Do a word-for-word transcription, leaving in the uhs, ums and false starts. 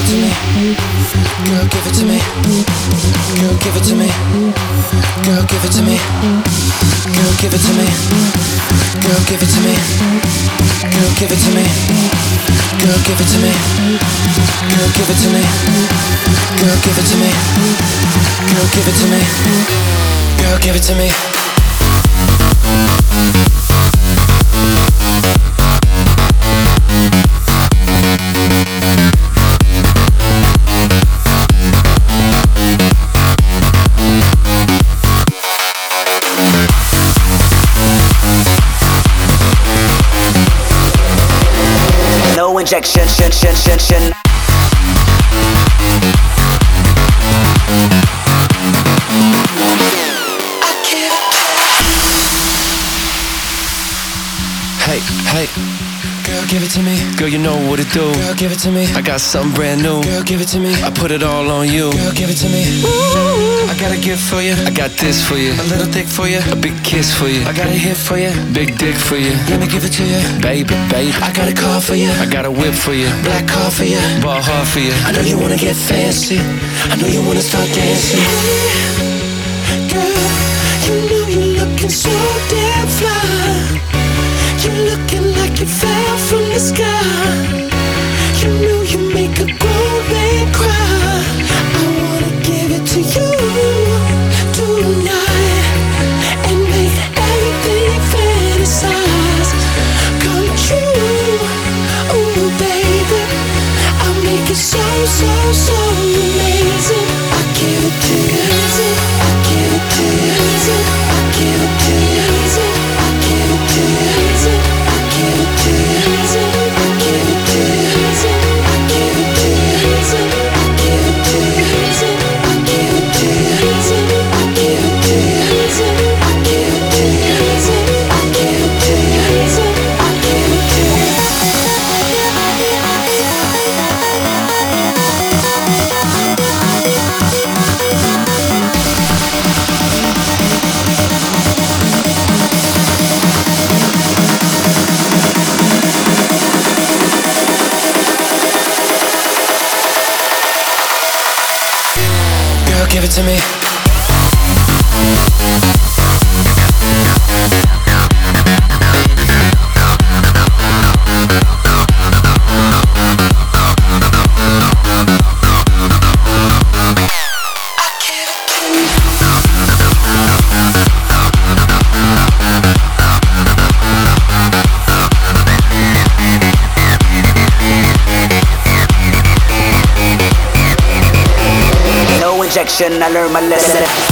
it to me. Girl, give it to me. Girl, give it to me. Girl, give it to me. Girl, give it to me. Girl, give it to me. Girl, give it to me. Girl, give it to me. Girl, give it to me. Girl, give it to me. Girl, give it to me. Girl, give it to me. No injection, shin, shin, shin, shin. Hey, hey, girl, give it to me. Girl, you know what to do. Girl, give it to me. I got something brand new. Girl, give it to me. I put it all on you. Girl, give it to me. Ooh, I got a gift for you. I got this for you. A little thick for you. A big kiss for you. I got a hit for you. Big dick for you. Let me give it to you, baby, baby. I got a car for you. I got a whip for you. Black car for you. Ball hard for you. I know you wanna get fancy. I know you wanna start dancing. Hey, girl, you know you're looking so damn fly. You're looking like you fell from the sky. You know you make a grown man cry. I wanna give it to you tonight and make everything fantasize come true. Ooh, baby, I'll make it so, so, so amazing. I give it to you. I give it to you. I give it to you. I give it to you. I give it to you. I give it to you. I give it to you. I give it to you. I give it to you. I give it to you. I give it to you. I give it to you. I give it to you. Girl, give it to me. No injection, I learned my lesson.